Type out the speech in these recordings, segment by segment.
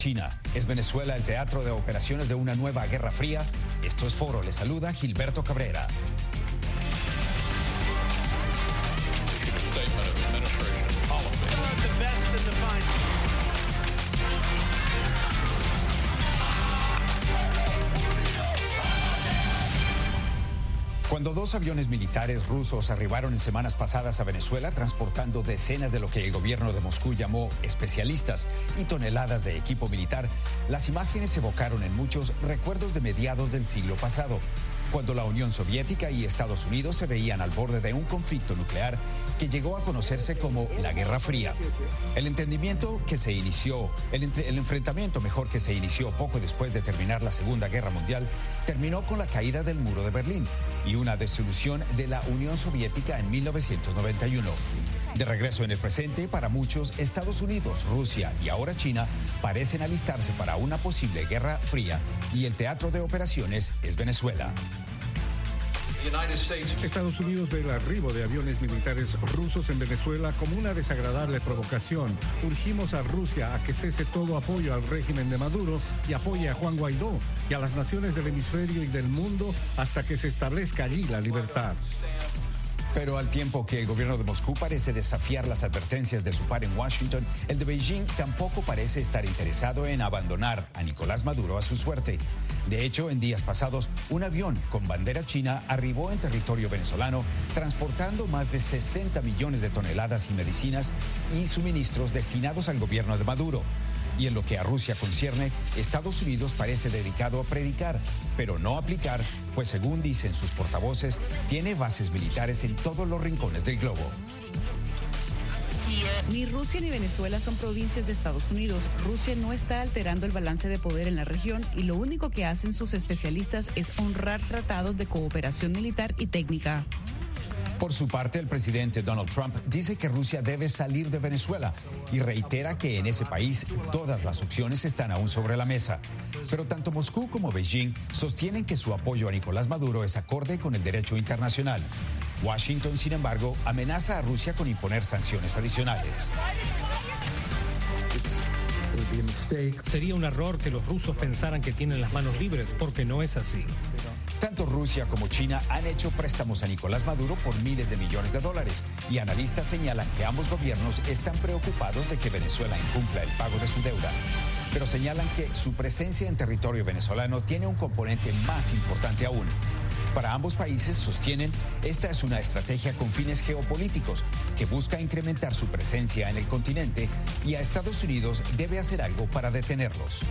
China. ¿Es Venezuela el teatro de operaciones de una nueva guerra fría? Esto es Foro. Le saluda Gilberto Cabrera. Cuando dos aviones militares rusos arribaron en semanas pasadas a Venezuela transportando decenas de lo que el gobierno de Moscú llamó especialistas y toneladas de equipo militar, las imágenes evocaron en muchos recuerdos de mediados del siglo pasado, cuando la Unión Soviética y Estados Unidos se veían al borde de un conflicto nuclear que llegó a conocerse como la Guerra Fría. El enfrentamiento que se inició poco después de terminar la Segunda Guerra Mundial terminó con la caída del muro de Berlín y una disolución de la Unión Soviética en 1991. De regreso en el presente, para muchos, Estados Unidos, Rusia y ahora China parecen alistarse para una posible guerra fría y el teatro de operaciones es Venezuela. Estados Unidos ve el arribo de aviones militares rusos en Venezuela como una desagradable provocación. Urgimos a Rusia a que cese todo apoyo al régimen de Maduro y apoye a Juan Guaidó y a las naciones del hemisferio y del mundo hasta que se establezca allí la libertad. Pero al tiempo que el gobierno de Moscú parece desafiar las advertencias de su par en Washington, el de Beijing tampoco parece estar interesado en abandonar a Nicolás Maduro a su suerte. De hecho, en días pasados, un avión con bandera china arribó en territorio venezolano transportando más de 60 millones de toneladas y medicinas y suministros destinados al gobierno de Maduro. Y en lo que a Rusia concierne, Estados Unidos parece dedicado a predicar, pero no aplicar, pues según dicen sus portavoces, tiene bases militares en todos los rincones del globo. Ni Rusia ni Venezuela son provincias de Estados Unidos. Rusia no está alterando el balance de poder en la región y lo único que hacen sus especialistas es honrar tratados de cooperación militar y técnica. Por su parte, el presidente Donald Trump dice que Rusia debe salir de Venezuela y reitera que en ese país todas las opciones están aún sobre la mesa. Pero tanto Moscú como Beijing sostienen que su apoyo a Nicolás Maduro es acorde con el derecho internacional. Washington, sin embargo, amenaza a Rusia con imponer sanciones adicionales. Sería un error que los rusos pensaran que tienen las manos libres, porque no es así. Tanto Rusia como China han hecho préstamos a Nicolás Maduro por miles de millones de dólares y analistas señalan que ambos gobiernos están preocupados de que Venezuela incumpla el pago de su deuda. Pero señalan que su presencia en territorio venezolano tiene un componente más importante aún. Para ambos países, sostienen, esta es una estrategia con fines geopolíticos que busca incrementar su presencia en el continente y a Estados Unidos debe hacer algo para detenerlos.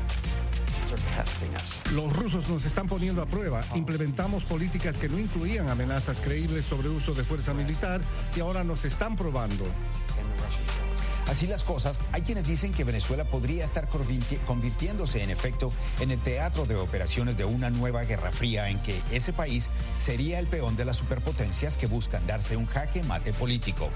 Los rusos nos están poniendo a prueba. Implementamos políticas que no incluían amenazas creíbles sobre uso de fuerza militar y ahora nos están probando. Así las cosas, hay quienes dicen que Venezuela podría estar convirtiéndose en efecto en el teatro de operaciones de una nueva guerra fría en que ese país sería el peón de las superpotencias que buscan darse un jaque mate político.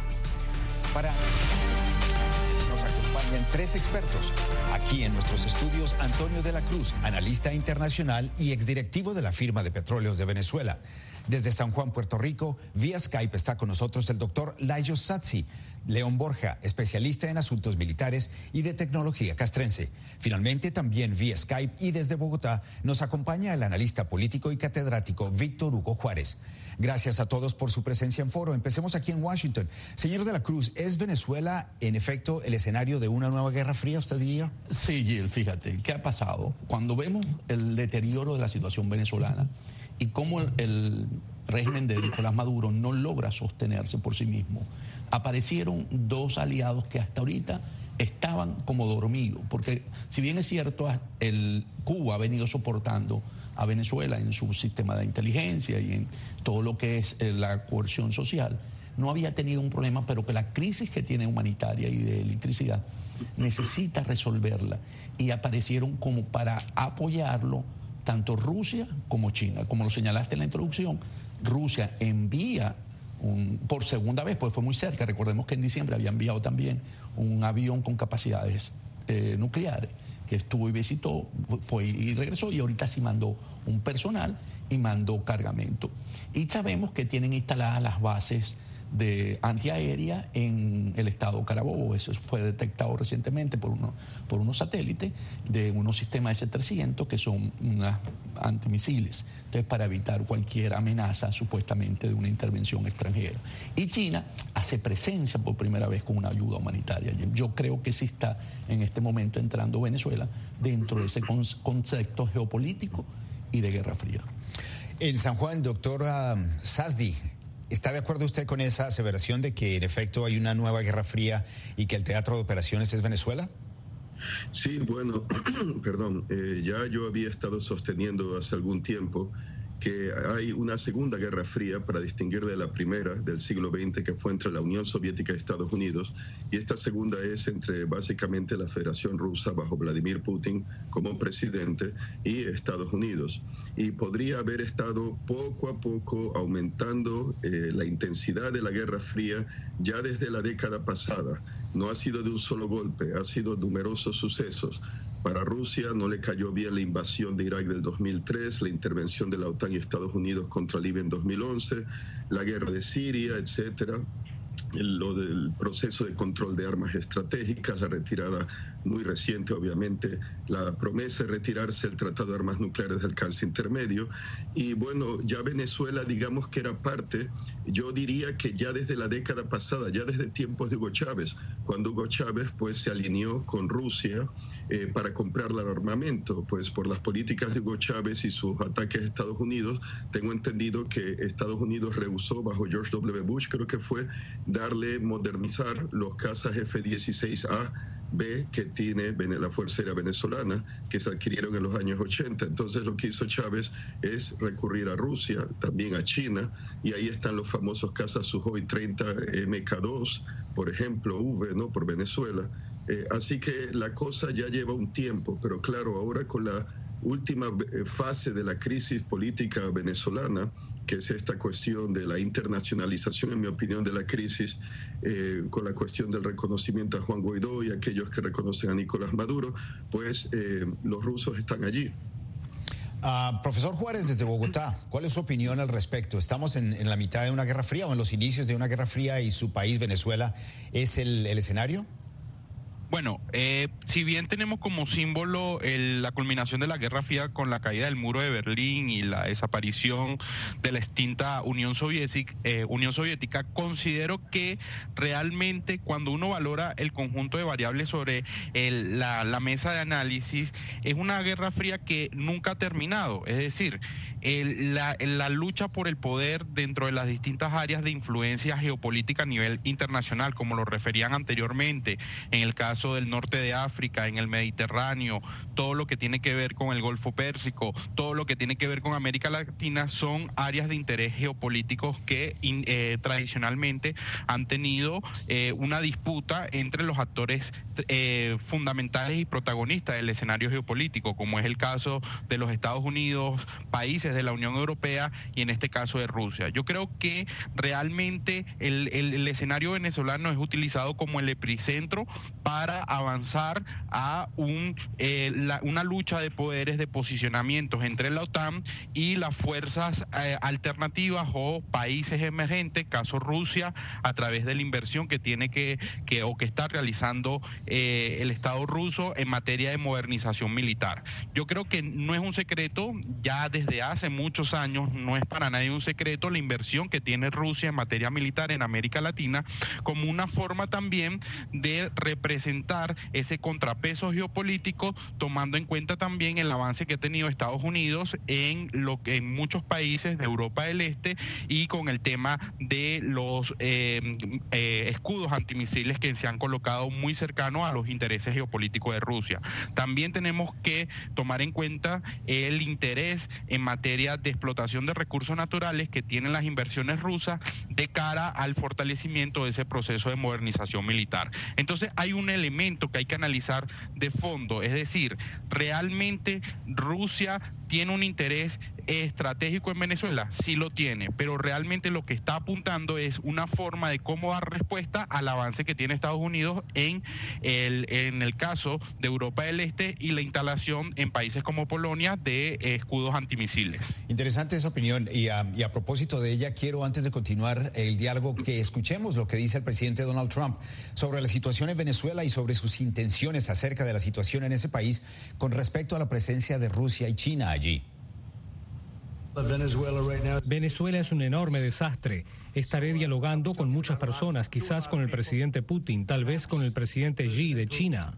Nos acompañan tres expertos. Aquí en nuestros estudios, Antonio de la Cruz, analista internacional y exdirectivo de la firma de petróleos de Venezuela. Desde San Juan, Puerto Rico, vía Skype está con nosotros el doctor Layo Satsi. León Borja, especialista en asuntos militares y de tecnología castrense. Finalmente, también vía Skype y desde Bogotá, nos acompaña el analista político y catedrático Víctor Hugo Juárez. Gracias a todos por su presencia en Foro. Empecemos aquí en Washington. Señor de la Cruz, ¿es Venezuela, en efecto, el escenario de una nueva guerra fría, usted diría? Sí, Gil, fíjate, ¿qué ha pasado? Cuando vemos el deterioro de la situación venezolana y cómo el régimen de Nicolás Maduro no logra sostenerse por sí mismo, aparecieron dos aliados que hasta ahorita estaban como dormidos, porque si bien es cierto, Cuba ha venido soportando a Venezuela en su sistema de inteligencia y en todo lo que es la coerción social, no había tenido un problema, pero que la crisis que tiene humanitaria y de electricidad necesita resolverla, y aparecieron como para apoyarlo tanto Rusia como China. Como lo señalaste en la introducción, Rusia envía por segunda vez, pues fue muy cerca. Recordemos que en diciembre había enviado también un avión con capacidades nucleares, que estuvo y visitó, fue y regresó, y ahorita sí mandó un personal y mandó cargamento. Y sabemos que tienen instaladas las bases de antiaérea en el estado Carabobo. Eso fue detectado recientemente por unos satélites de unos sistemas S-300 que son unas antimisiles. Entonces, para evitar cualquier amenaza supuestamente de una intervención extranjera. Y China hace presencia por primera vez con una ayuda humanitaria. Yo creo que sí está en este momento entrando Venezuela dentro de ese concepto geopolítico y de Guerra Fría. En San Juan, doctor Sasdi, ¿está de acuerdo usted con esa aseveración de que en efecto hay una nueva Guerra Fría y que el teatro de operaciones es Venezuela? Sí, bueno, perdón, ya yo había estado sosteniendo hace algún tiempo que hay una segunda Guerra Fría para distinguir de la primera del siglo XX, que fue entre la Unión Soviética y Estados Unidos, y esta segunda es entre básicamente la Federación Rusa bajo Vladimir Putin como presidente y Estados Unidos. Y podría haber estado poco a poco aumentando la intensidad de la Guerra Fría ya desde la década pasada. No ha sido de un solo golpe, ha sido numerosos sucesos. Para Rusia no le cayó bien la invasión de Irak del 2003, la intervención de la OTAN y Estados Unidos contra Libia en 2011, la guerra de Siria, etcétera. Lo del proceso de control de armas estratégicas, la retirada muy reciente, obviamente, la promesa de retirarse el Tratado de Armas Nucleares de alcance intermedio. Y bueno, ya Venezuela, digamos que era parte, yo diría que ya desde la década pasada, ya desde tiempos de Hugo Chávez, cuando Hugo Chávez pues se alineó con Rusia para comprarle el armamento, pues por las políticas de Hugo Chávez y sus ataques a Estados Unidos, tengo entendido que Estados Unidos rehusó bajo George W. Bush, creo que fue, modernizar los cazas F-16A B que tiene la Fuerza Aérea Venezolana, que se adquirieron en los años 80. Entonces lo que hizo Chávez es recurrir a Rusia, también a China, y ahí están los famosos cazas Sukhoi 30 MK2, por ejemplo, V, ¿no?, por Venezuela. Así que la cosa ya lleva un tiempo, pero claro, ahora con la última fase de la crisis política venezolana, que es esta cuestión de la internacionalización, en mi opinión, de la crisis, con la cuestión del reconocimiento a Juan Guaidó y aquellos que reconocen a Nicolás Maduro, pues los rusos están allí. Profesor Juárez, desde Bogotá, ¿cuál es su opinión al respecto? ¿Estamos en la mitad de una guerra fría o en los inicios de una guerra fría y su país, Venezuela, es el escenario? Bueno, si bien tenemos como símbolo la culminación de la Guerra Fría con la caída del muro de Berlín y la desaparición de la extinta Unión Soviética, considero que realmente cuando uno valora el conjunto de variables sobre la mesa de análisis, es una Guerra Fría que nunca ha terminado. Es decir, la lucha por el poder dentro de las distintas áreas de influencia geopolítica a nivel internacional, como lo referían anteriormente, en el caso del norte de África, en el Mediterráneo, todo lo que tiene que ver con el Golfo Pérsico, todo lo que tiene que ver con América Latina, son áreas de interés geopolíticos que tradicionalmente han tenido una disputa entre los actores fundamentales y protagonistas del escenario geopolítico, como es el caso de los Estados Unidos, países de la Unión Europea y en este caso de Rusia. Yo creo que realmente el escenario venezolano es utilizado como el epicentro para avanzar a una lucha de poderes, de posicionamientos entre la OTAN y las fuerzas alternativas o países emergentes, caso Rusia, a través de la inversión que tiene que está realizando el Estado ruso en materia de modernización militar. Yo creo que no es un secreto, ya desde hace muchos años no es para nadie un secreto la inversión que tiene Rusia en materia militar en América Latina, como una forma también de representar ese contrapeso geopolítico, tomando en cuenta también el avance que ha tenido Estados Unidos en muchos países de Europa del Este y con el tema de los escudos antimisiles que se han colocado muy cercanos a los intereses geopolíticos de Rusia. También tenemos que tomar en cuenta el interés en materia de explotación de recursos naturales que tienen las inversiones rusas de cara al fortalecimiento de ese proceso de modernización militar. Entonces hay un elemento que hay que analizar de fondo, es decir, realmente Rusia ¿tiene un interés estratégico en Venezuela? Sí lo tiene, pero realmente lo que está apuntando es una forma de cómo dar respuesta al avance que tiene Estados Unidos en el caso de Europa del Este y la instalación en países como Polonia de escudos antimisiles. Interesante esa opinión y a propósito de ella quiero, antes de continuar el diálogo, que escuchemos lo que dice el presidente Donald Trump sobre la situación en Venezuela y sobre sus intenciones acerca de la situación en ese país con respecto a la presencia de Rusia y China allí. Venezuela es un enorme desastre. Estaré dialogando con muchas personas, quizás con el presidente Putin, tal vez con el presidente Xi de China.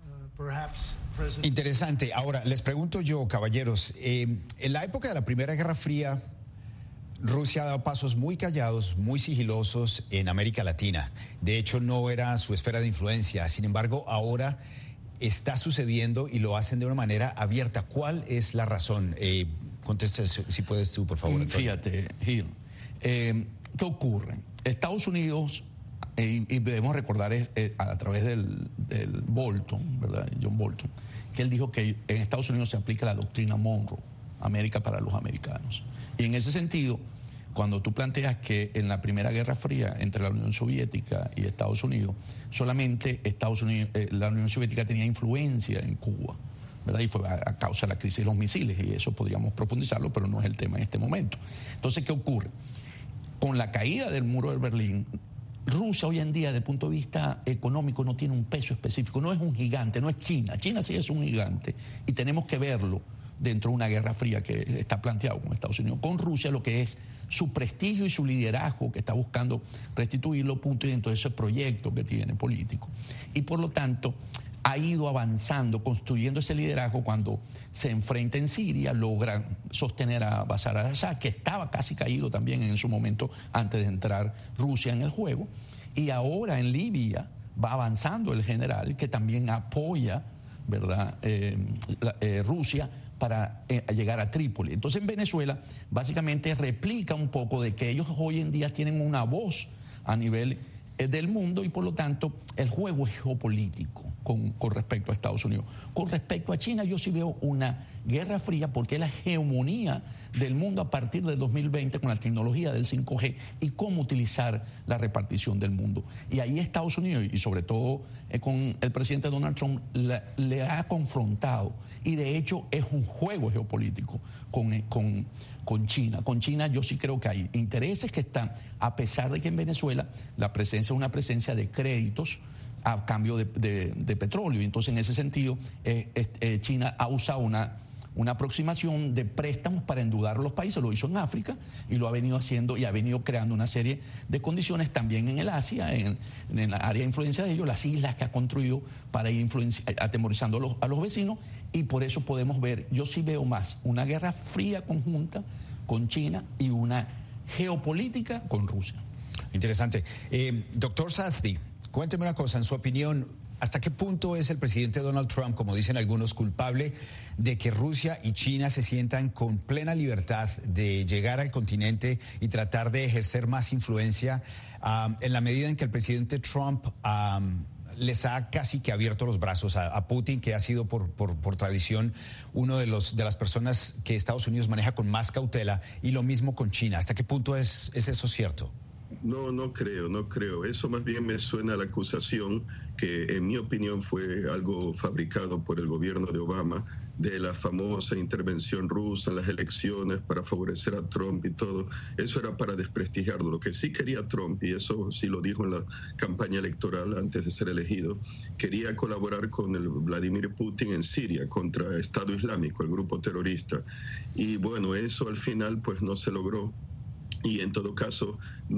Interesante. Ahora, les pregunto yo, caballeros, en la época de la Primera Guerra Fría, Rusia ha dado pasos muy callados, muy sigilosos en América Latina. De hecho, no era su esfera de influencia. Sin embargo, ahora está sucediendo y lo hacen de una manera abierta. ¿Cuál es la razón? Contesta si puedes tú, por favor. Fíjate, Gil, ¿qué ocurre? Estados Unidos, y debemos recordar a través del Bolton, ¿verdad? John Bolton, que él dijo que en Estados Unidos se aplica la doctrina Monroe, América para los americanos. Y en ese sentido, cuando tú planteas que en la Primera Guerra Fría entre la Unión Soviética y Estados Unidos, solamente la Unión Soviética tenía influencia en Cuba, ¿verdad? Y fue a causa de la crisis de los misiles, y eso podríamos profundizarlo, pero no es el tema en este momento. Entonces, ¿qué ocurre? Con la caída del muro de Berlín, Rusia hoy en día, desde el punto de vista económico, no tiene un peso específico, no es un gigante, no es China. China sí es un gigante y tenemos que verlo dentro de una guerra fría que está planteado con Estados Unidos, con Rusia, lo que es su prestigio y su liderazgo, que está buscando restituirlo, punto, y dentro de ese proyecto que tiene político. Y por lo tanto, ha ido avanzando, construyendo ese liderazgo. Cuando se enfrenta en Siria, logra sostener a Bashar al-Assad, que estaba casi caído también en su momento antes de entrar Rusia en el juego. Y ahora en Libia va avanzando el general, que también apoya, ¿verdad?, Rusia para llegar a Trípoli. Entonces, en Venezuela, básicamente replica un poco de que ellos hoy en día tienen una voz a nivel del mundo, y por lo tanto el juego es geopolítico con respecto a Estados Unidos. Con respecto a China, yo sí veo una guerra fría, porque es la hegemonía del mundo a partir del 2020 con la tecnología del 5G y cómo utilizar la repartición del mundo. Y ahí Estados Unidos, y sobre todo con el presidente Donald Trump, le ha confrontado, y de hecho es un juego geopolítico con China. Con China yo sí creo que hay intereses que están, a pesar de que en Venezuela la presencia es una presencia de créditos a cambio de petróleo. Y entonces, en ese sentido, China ha usado una aproximación de préstamos para endeudar a los países. Lo hizo en África y lo ha venido haciendo, y ha venido creando una serie de condiciones también en el Asia, en la área de influencia de ellos, las islas que ha construido para ir atemorizando a los vecinos. Y por eso podemos ver, yo sí veo más una guerra fría conjunta con China y una geopolítica con Rusia. Interesante. Doctor Sasti, cuénteme una cosa, en su opinión, ¿hasta qué punto es el presidente Donald Trump, como dicen algunos, culpable de que Rusia y China se sientan con plena libertad de llegar al continente y tratar de ejercer más influencia en la medida en que el presidente Trump les ha casi que abierto los brazos a Putin, que ha sido por tradición uno de las personas que Estados Unidos maneja con más cautela, y lo mismo con China? ¿Hasta qué punto es eso cierto? No creo. Eso más bien me suena a la acusación que, en mi opinión, fue algo fabricado por el gobierno de Obama, de la famosa intervención rusa en las elecciones para favorecer a Trump y todo. Eso era para desprestigiarlo. Lo que sí quería Trump, y eso sí lo dijo en la campaña electoral antes de ser elegido, quería colaborar con el Vladimir Putin en Siria contra Estado Islámico, el grupo terrorista. Y bueno, eso al final pues no se logró. Y en todo caso,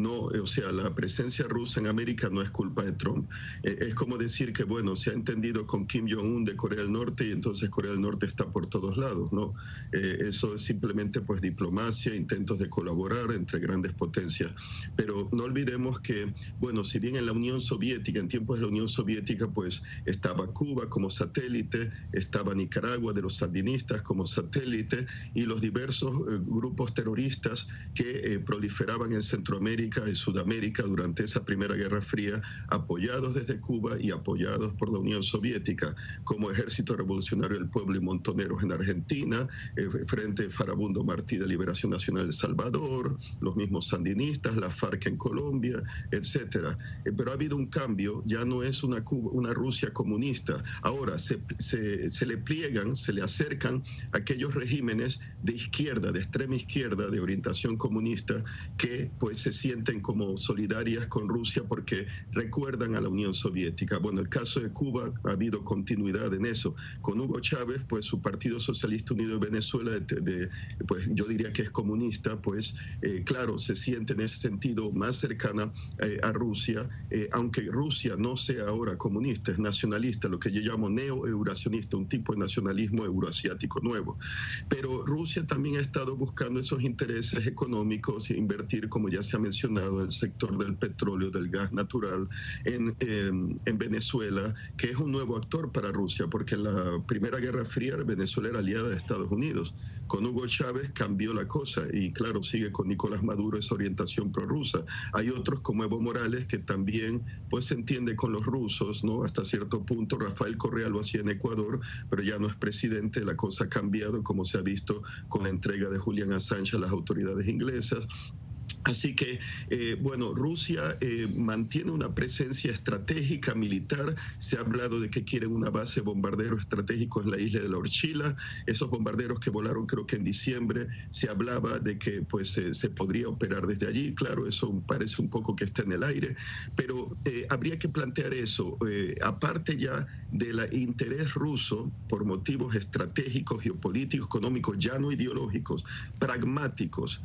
la presencia rusa en América no es culpa de Trump. Es como decir que, bueno, se ha entendido con Kim Jong-un de Corea del Norte y entonces Corea del Norte está por todos lados, ¿no? Eso es simplemente pues diplomacia, intentos de colaborar entre grandes potencias. Pero no olvidemos que, bueno, si bien en la Unión Soviética, en tiempos de la Unión Soviética, pues estaba Cuba como satélite, estaba Nicaragua de los sandinistas como satélite, y los diversos grupos terroristas que proliferaban en Centroamérica y Sudamérica durante esa Primera Guerra Fría, apoyados desde Cuba y apoyados por la Unión Soviética, como Ejército Revolucionario del Pueblo y Montoneros en Argentina, Frente Farabundo Martí de Liberación Nacional de El Salvador, los mismos sandinistas, la FARC en Colombia, etcétera. Pero ha habido un cambio, ya no es una Rusia comunista. Ahora se le pliegan, se le acercan aquellos regímenes de izquierda, de extrema izquierda, de orientación comunista, que pues se sienten como solidarias con Rusia porque recuerdan a la Unión Soviética. Bueno, el caso de Cuba ha habido continuidad en eso. Con Hugo Chávez, pues su Partido Socialista Unido de Venezuela, pues yo diría que es comunista, pues claro, se siente en ese sentido más cercana a Rusia, aunque Rusia no sea ahora comunista, es nacionalista, lo que yo llamo neo-euracionista, un tipo de nacionalismo euroasiático nuevo. Pero Rusia también ha estado buscando esos intereses económicos e invertir, como ya se ha mencionado, en el sector del petróleo, del gas natural en Venezuela, que es un nuevo actor para Rusia, porque en la Primera Guerra Fría Venezuela era aliada de Estados Unidos. Con Hugo Chávez cambió la cosa y claro, sigue con Nicolás Maduro esa orientación prorrusa. Hay otros como Evo Morales que también pues se entiende con los rusos, ¿no? Hasta cierto punto Rafael Correa lo hacía en Ecuador, pero ya no es presidente, la cosa ha cambiado como se ha visto con la entrega de Julian Assange a las autoridades inglesas. Así que, bueno, Rusia mantiene una presencia estratégica militar. Se ha hablado de que quieren una base de bombarderos estratégicos en la isla de la Orchila. Esos bombarderos que volaron creo que en diciembre, se hablaba de que pues se podría operar desde allí. Claro, eso parece un poco que está en el aire, pero habría que plantear eso. Aparte ya del interés ruso por motivos estratégicos, geopolíticos, económicos, ya no ideológicos, pragmáticos,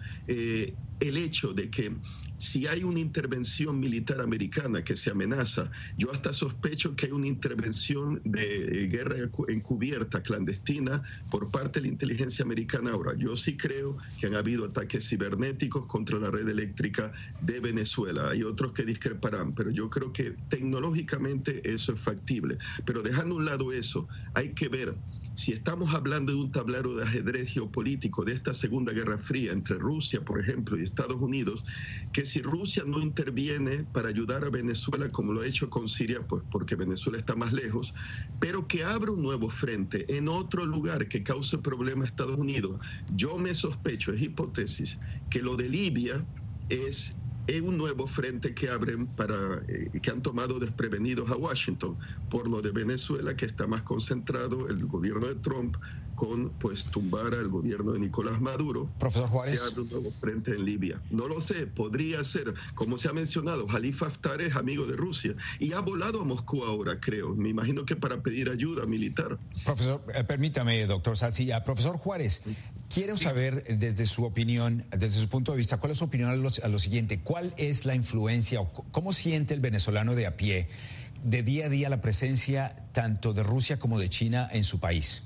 el hecho de que si hay una intervención militar americana que se amenaza, yo hasta sospecho que hay una intervención de guerra encubierta, clandestina, por parte de la inteligencia americana. Ahora, yo sí creo que han habido ataques cibernéticos contra la red eléctrica de Venezuela. Hay otros que discreparán, pero yo creo que tecnológicamente eso es factible. Pero dejando a un lado eso, hay que ver si estamos hablando de un tablero de ajedrez geopolítico de esta Segunda Guerra Fría entre Rusia, por ejemplo, y Estados Unidos, que si Rusia no interviene para ayudar a Venezuela como lo ha hecho con Siria, pues porque Venezuela está más lejos, pero que abra un nuevo frente en otro lugar que cause problema a Estados Unidos, yo me sospecho, es hipótesis, que lo de Libia es un nuevo frente que abren que han tomado desprevenidos a Washington por lo de Venezuela, que está más concentrado el gobierno de Trump con pues tumbar al gobierno de Nicolás Maduro. Profesor Juárez. Se abre un nuevo frente en Libia. No lo sé, podría ser, como se ha mencionado, Khalifa Haftar es amigo de Rusia y ha volado a Moscú ahora, creo. Me imagino que para pedir ayuda militar. Profesor, permítame, doctor Salsilla. Profesor Juárez, quiero saber desde su opinión, desde su punto de vista, ¿cuál es su opinión a lo siguiente? ¿Cuál es la influencia o cómo siente el venezolano de a pie de día a día la presencia tanto de Rusia como de China en su país?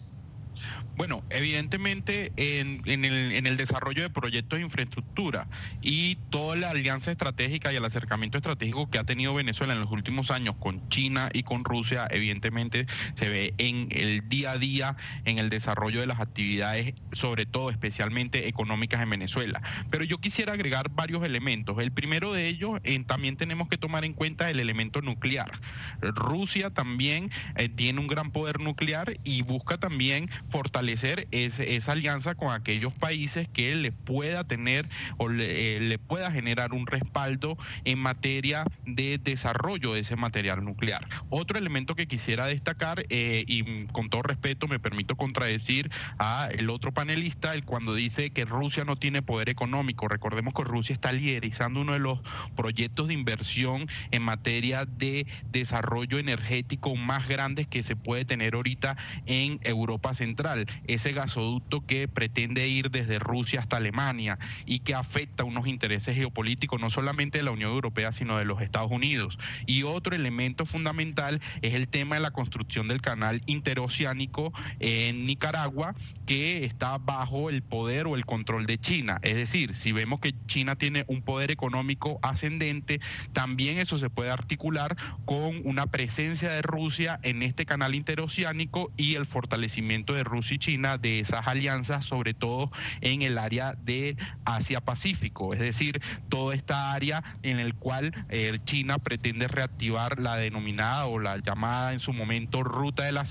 Bueno, evidentemente en el desarrollo de proyectos de infraestructura y toda la alianza estratégica y el acercamiento estratégico que ha tenido Venezuela en los últimos años con China y con Rusia, evidentemente se ve en el día a día, en el desarrollo de las actividades, sobre todo especialmente económicas en Venezuela. Pero yo quisiera agregar varios elementos. El primero de ellos, también tenemos que tomar en cuenta el elemento nuclear. Rusia también tiene un gran poder nuclear y busca también fortalecer esa alianza con aquellos países que le pueda tener o le pueda generar un respaldo en materia de desarrollo de ese material nuclear. Otro elemento que quisiera destacar, y con todo respeto me permito contradecir a el otro panelista, cuando dice que Rusia no tiene poder económico. Recordemos que Rusia está liderizando uno de los proyectos de inversión en materia de desarrollo energético más grandes que se puede tener ahorita en Europa Central. Ese gasoducto que pretende ir desde Rusia hasta Alemania y que afecta unos intereses geopolíticos no solamente de la Unión Europea sino de los Estados Unidos. Y otro elemento fundamental es el tema de la construcción del canal interoceánico en Nicaragua, que está bajo el poder o el control de China. Es decir, si vemos que China tiene un poder económico ascendente, también eso se puede articular con una presencia de Rusia en este canal interoceánico y el fortalecimiento de Rusia Rusia y China de esas alianzas, sobre todo en el área de Asia-Pacífico, es decir, toda esta área en el cual China pretende reactivar la denominada o la llamada en su momento ruta de la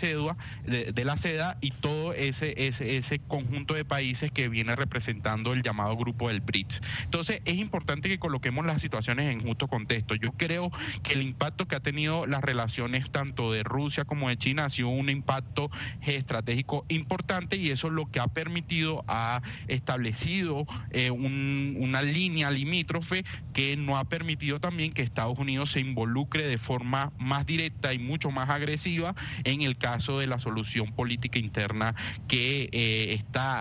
seda y todo ese conjunto de países que viene representando el llamado grupo del BRICS. Entonces es importante que coloquemos las situaciones en justo contexto. Yo creo que el impacto que ha tenido las relaciones tanto de Rusia como de China ha sido un impacto estratégico importante, y eso es lo que ha permitido, ha establecido una línea limítrofe que no ha permitido también que Estados Unidos se involucre de forma más directa y mucho más agresiva en el caso de la solución política interna que está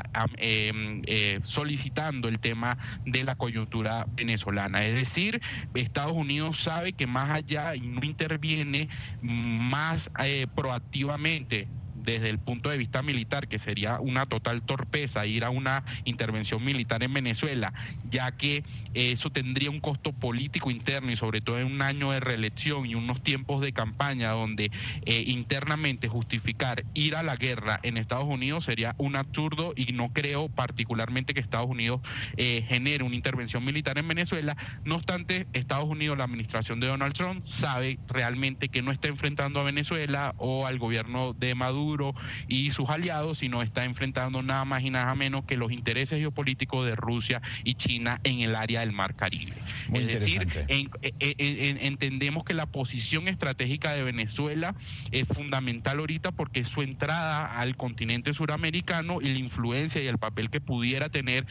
solicitando el tema de la coyuntura venezolana. Es decir, Estados Unidos sabe que más allá y no interviene más proactivamente desde el punto de vista militar, que sería una total torpeza ir a una intervención militar en Venezuela, ya que eso tendría un costo político interno, y sobre todo en un año de reelección y unos tiempos de campaña donde internamente justificar ir a la guerra en Estados Unidos sería un absurdo, y no creo particularmente que Estados Unidos genere una intervención militar en Venezuela. No obstante, Estados Unidos, la administración de Donald Trump, sabe realmente que no está enfrentando a Venezuela o al gobierno de Maduro y sus aliados, sino está enfrentando nada más y nada menos que los intereses geopolíticos de Rusia y China en el área del Mar Caribe. Muy interesante. Decir, entendemos que la posición estratégica de Venezuela es fundamental ahorita, porque su entrada al continente suramericano y la influencia y el papel que pudiera tener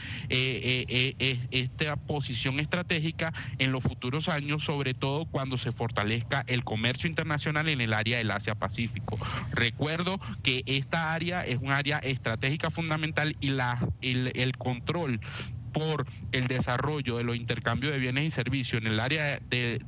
esta posición estratégica en los futuros años, sobre todo cuando se fortalezca el comercio internacional en el área del Asia-Pacífico. Recuerdo que esta área es un área estratégica fundamental, y el control por el desarrollo de los intercambios de bienes y servicios en el área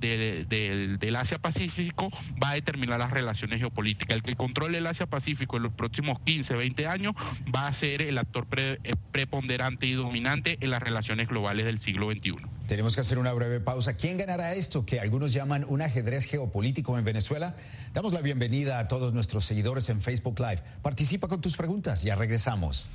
del Asia-Pacífico va a determinar las relaciones geopolíticas. El que controle el Asia-Pacífico en los próximos 15, 20 años va a ser el actor preponderante y dominante en las relaciones globales del siglo XXI. Tenemos que hacer una breve pausa. ¿Quién ganará esto que algunos llaman un ajedrez geopolítico en Venezuela? Damos la bienvenida a todos nuestros seguidores en Facebook Live. Participa con tus preguntas. Ya regresamos.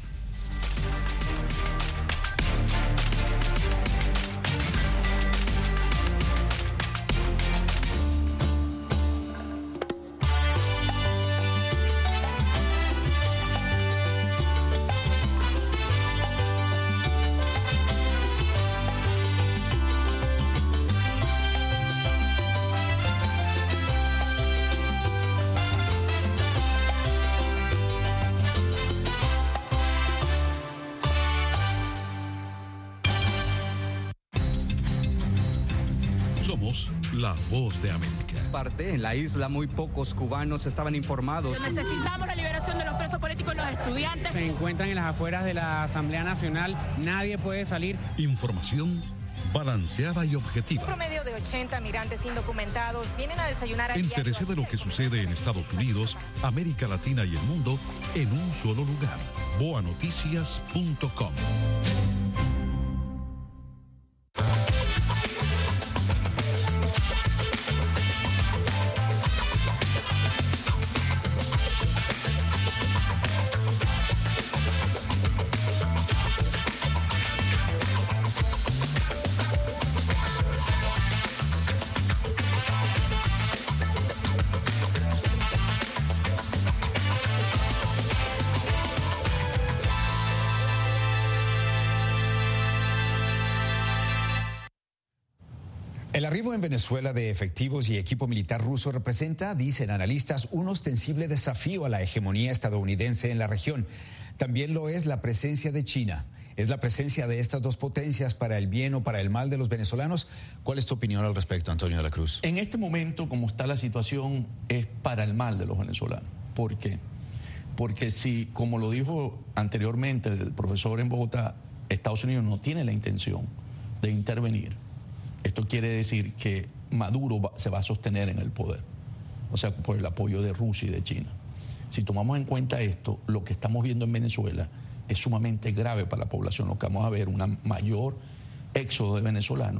La Voz de América. En la isla muy pocos cubanos estaban informados. Necesitamos la liberación de los presos políticos y los estudiantes. Se encuentran en las afueras de la Asamblea Nacional, nadie puede salir. Información balanceada y objetiva. Un promedio de 80 migrantes indocumentados vienen a desayunar. Entérese de lo que sucede en Estados Unidos, América Latina y el mundo en un solo lugar. boanoticias.com. El arribo en Venezuela de efectivos y equipo militar ruso representa, dicen analistas, un ostensible desafío a la hegemonía estadounidense en la región. También lo es la presencia de China. ¿Es la presencia de estas dos potencias para el bien o para el mal de los venezolanos? ¿Cuál es tu opinión al respecto, Antonio de la Cruz? En este momento, como está la situación, es para el mal de los venezolanos. ¿Por qué? Porque si, como lo dijo anteriormente el profesor en Bogotá, Estados Unidos no tiene la intención de intervenir, esto quiere decir que Maduro se va a sostener en el poder, o sea, por el apoyo de Rusia y de China. Si tomamos en cuenta esto, lo que estamos viendo en Venezuela es sumamente grave para la población. Lo que vamos a ver, un mayor éxodo de venezolanos,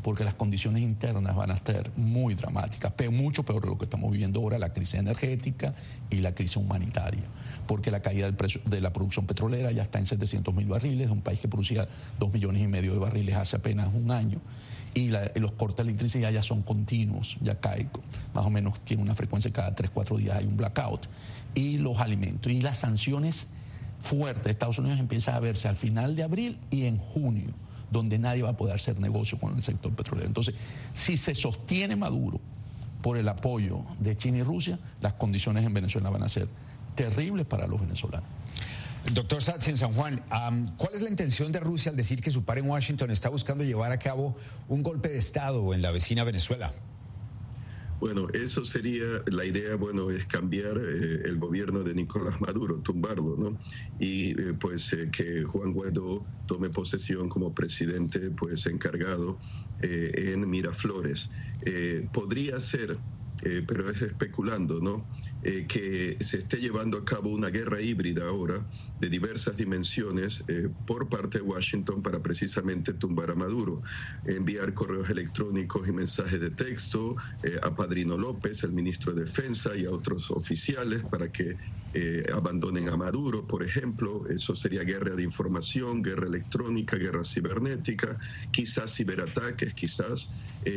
porque las condiciones internas van a estar muy dramáticas, pero mucho peor de lo que estamos viviendo ahora, la crisis energética y la crisis humanitaria, porque la caída del precio de la producción petrolera ya está en 700.000 barriles, de un país que producía 2,5 millones de barriles hace apenas un año, y los cortes de electricidad ya son continuos, ya cae, más o menos tiene una frecuencia cada 3-4 días hay un blackout, y los alimentos, y las sanciones fuertes de Estados Unidos empiezan a verse al final de abril y en junio, donde nadie va a poder hacer negocio con el sector petrolero. Entonces, si se sostiene Maduro por el apoyo de China y Rusia, las condiciones en Venezuela van a ser terribles para los venezolanos. Doctor Satz, en San Juan, ¿cuál es la intención de Rusia al decir que su par en Washington está buscando llevar a cabo un golpe de Estado en la vecina Venezuela? Bueno, eso sería la idea, bueno, es cambiar el gobierno de Nicolás Maduro, tumbarlo, ¿no? Y que Juan Guaidó tome posesión como presidente, pues encargado en Miraflores. Podría ser, pero es especulando, ¿no? Que se esté llevando a cabo una guerra híbrida ahora de diversas dimensiones por parte de Washington para precisamente tumbar a Maduro, enviar correos electrónicos y mensajes de texto a Padrino López, el ministro de Defensa, y a otros oficiales para que abandonen a Maduro, por ejemplo. Eso sería guerra de información, guerra electrónica, guerra cibernética, quizás ciberataques, quizás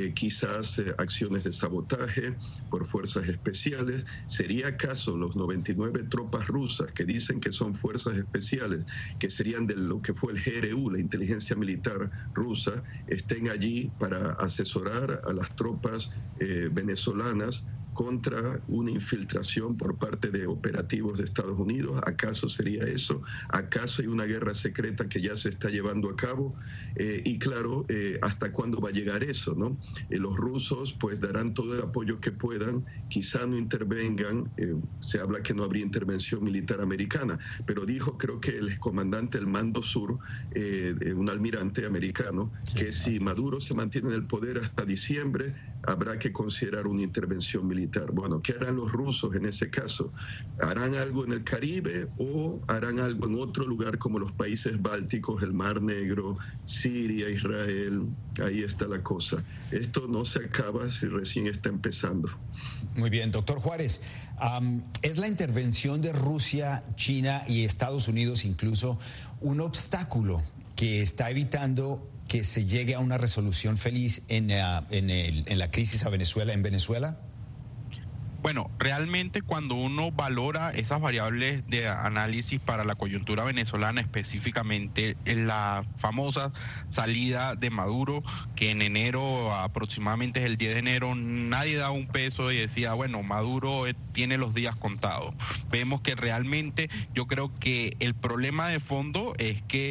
acciones de sabotaje por fuerzas especiales. ¿Sería acaso los 99 tropas rusas que dicen que son fuerzas especiales, que serían de lo que fue el GRU, la inteligencia militar rusa, estén allí para asesorar a las tropas venezolanas contra una infiltración por parte de operativos de Estados Unidos? ¿Acaso sería eso? ¿Acaso hay una guerra secreta que ya se está llevando a cabo? Y claro, ¿hasta cuándo va a llegar eso, no? Los rusos pues darán todo el apoyo que puedan, quizá no intervengan, se habla que no habría intervención militar americana, pero dijo, creo que el excomandante del Mando Sur, un almirante americano, que si Maduro se mantiene en el poder hasta diciembre, habrá que considerar una intervención militar. Bueno, ¿qué harán los rusos en ese caso? ¿Harán algo en el Caribe o harán algo en otro lugar como los países bálticos, el Mar Negro, Siria, Israel? Ahí está la cosa. Esto no se acaba si recién está empezando. Muy bien, doctor Juárez. ¿Es la intervención de Rusia, China y Estados Unidos incluso un obstáculo que está evitando que se llegue a una resolución feliz en la crisis en Venezuela? Bueno, realmente cuando uno valora esas variables de análisis para la coyuntura venezolana, específicamente en la famosa salida de Maduro, que en enero, aproximadamente es el 10 de enero, nadie daba un peso y decía, bueno, Maduro tiene los días contados. Vemos que realmente yo creo que el problema de fondo es que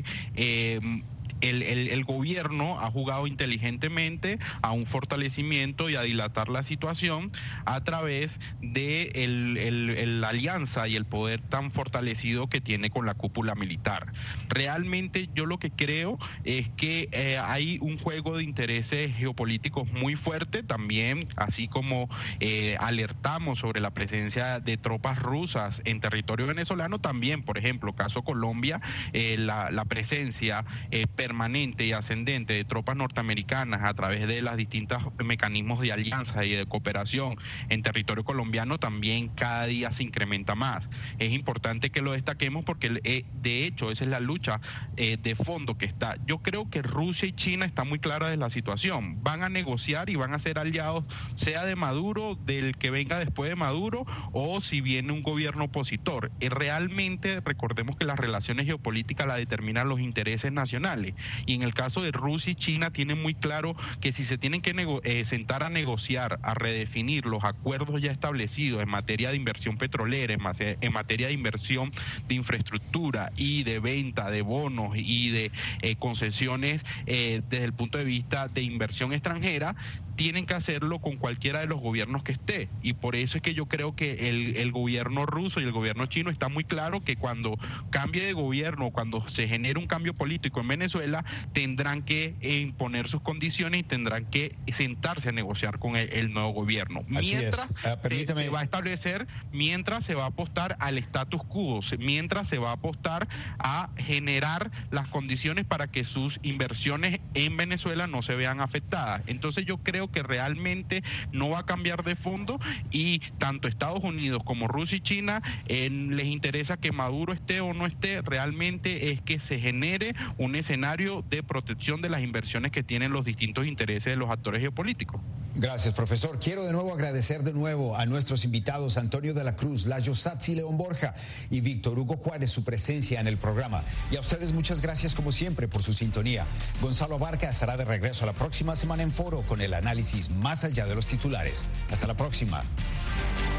el gobierno ha jugado inteligentemente a un fortalecimiento y a dilatar la situación a través de la alianza y el poder tan fortalecido que tiene con la cúpula militar. Realmente yo lo que creo es que hay un juego de intereses geopolíticos muy fuerte también, así como alertamos sobre la presencia de tropas rusas en territorio venezolano, también, por ejemplo, caso Colombia, la presencia permanente y ascendente de tropas norteamericanas a través de los distintos mecanismos de alianza y de cooperación en territorio colombiano también cada día se incrementa más. Es importante que lo destaquemos porque de hecho esa es la lucha de fondo que está. Yo creo que Rusia y China están muy claras de la situación. Van a negociar y van a ser aliados, sea de Maduro, del que venga después de Maduro, o si viene un gobierno opositor. Realmente recordemos que las relaciones geopolíticas las determinan los intereses nacionales. Y en el caso de Rusia y China tienen muy claro que si se tienen que sentar a negociar, a redefinir los acuerdos ya establecidos en materia de inversión petrolera, en materia de inversión de infraestructura y de venta de bonos y de concesiones desde el punto de vista de inversión extranjera, tienen que hacerlo con cualquiera de los gobiernos que esté. Y por eso es que yo creo que el gobierno ruso y el gobierno chino está muy claro que cuando cambie de gobierno, cuando se genere un cambio político en Venezuela, tendrán que imponer sus condiciones y tendrán que sentarse a negociar con el nuevo gobierno. Mientras se va a establecer, mientras se va a apostar al status quo, mientras se va a apostar a generar las condiciones para que sus inversiones en Venezuela no se vean afectadas. Entonces yo creo que realmente no va a cambiar de fondo y tanto Estados Unidos como Rusia y China les interesa que Maduro esté o no esté, realmente es que se genere un escenario de protección de las inversiones que tienen los distintos intereses de los actores geopolíticos. Gracias, profesor. Quiero de nuevo agradecer a nuestros invitados Antonio de la Cruz, Layo Satsi, León Borja y Víctor Hugo Juárez su presencia en el programa. Y a ustedes muchas gracias como siempre por su sintonía. Gonzalo Abarca estará de regreso la próxima semana en Foro con el análisis más allá de los titulares. Hasta la próxima.